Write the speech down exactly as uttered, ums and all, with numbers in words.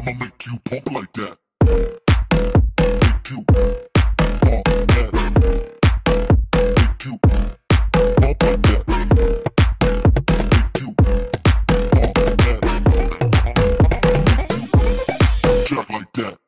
I'ma make you pump like that. Make you pump that. Make you pump like that. Make you pump that. Jack like that.